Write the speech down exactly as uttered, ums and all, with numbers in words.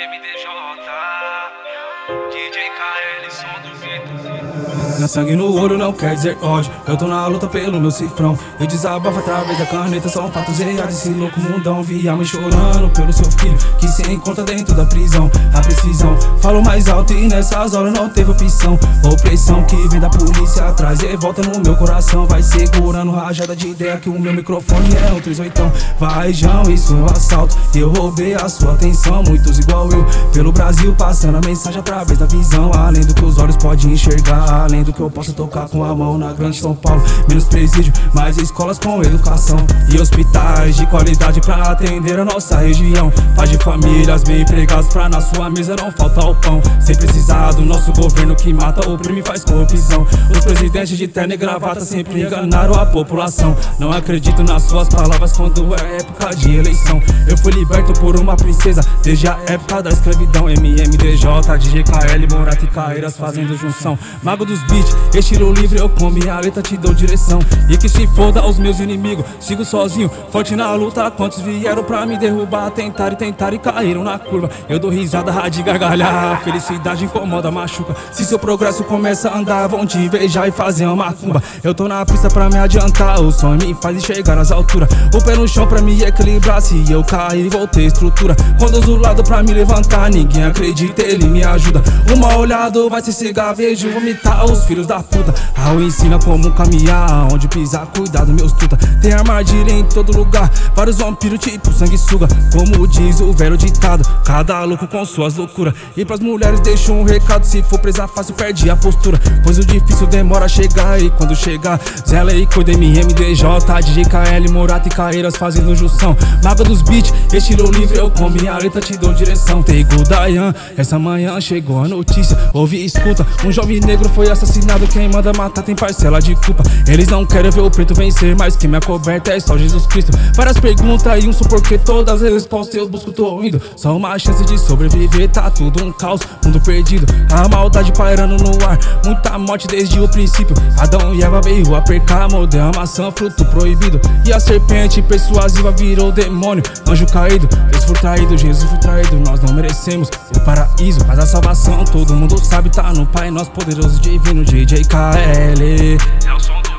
M D J, D J K L, som do gueto. Na sangue no olho não quer dizer ódio. Eu tô na luta pelo meu cifrão. Eu desabafo através da caneta. São fatos reais desse louco mundão. Vi a mãe chorando pelo seu filho que se encontra dentro da prisão. A precisão, falo mais alto e nessas horas não teve opção. Opressão que vem da polícia atrás e volta no meu coração. Vai segurando rajada de ideia que o meu microfone é um três oitão. Vai João, isso é um assalto e eu roubei a sua atenção. Muitos igual eu, pelo Brasil passando a mensagem através da visão. Além do que os olhos podem enxergar, além do que eu posso tocar com a mão na grande São Paulo. Menos presídio, mais escolas com educação e hospitais de qualidade pra atender a nossa região. Pais de famílias bem empregados pra na sua mesa não faltar o pão. Sem precisar do nosso governo que mata, oprime e faz corrupção. Os presidentes de terno e gravata sempre enganaram a população. Não acredito nas suas palavras quando é época de eleição. Eu fui liberto por uma princesa desde a época da escravidão. M M D J, D J K L, Morato e Caeiras fazendo junção. Mago dos beats, estilo livre, eu com minha letra te dou direção. E que se foda aos meus inimigos, sigo sozinho, forte na luta. Quantos vieram pra me derrubar, tentaram e tentaram e caíram na curva. Eu dou risada, de gargalhar, felicidade incomoda, machuca. Se seu progresso começa a andar, vão te invejar e fazer uma macumba. Eu tô na pista pra me adiantar, o sonho me faz chegar nas alturas. O pé no chão pra me equilibrar, se eu cair vou ter estrutura. Conduzo o lado pra me levantar, ninguém acredita, ele me ajuda. Uma olhada vai se cegar, vejo vomitar os filhos da puta. Raul ensina como caminhar, onde pisar, cuidado meus truta. Tem armadilha em todo lugar, vários vampiros tipo sanguessuga. Como diz o velho ditado, cada louco com suas loucuras. E pras mulheres deixo um recado, se for presa fácil perde a postura. Pois o difícil demora a chegar e quando chegar, zela e cuida. M M D J, D J K L, Morato e Caeiras fazendo junção. Mago dos beats, estilo livre, eu com minha letra te dou direção. Tego Dayan, essa manhã chegou a notícia, ouve e escuta. Um jovem negro foi assassinado, quem manda matar tem parcela de culpa. Eles não querem ver o preto vencer, mas quem me acoberta é só Jesus Cristo. Várias perguntas e um só porque todas as respostas eu busco, tô indo. Só uma chance de sobreviver, tá tudo um caos, mundo perdido. A maldade pairando no ar, muita morte desde o princípio. Adão e Eva veio a percar, mordeu a maçã, fruto proibido. E a serpente persuasiva virou demônio, anjo caído. Deus foi traído, Jesus foi traído, nós não merecemos o paraíso. Mas a salvação todo mundo sabe, tá no Pai nosso poderoso divino D J K L. É o som do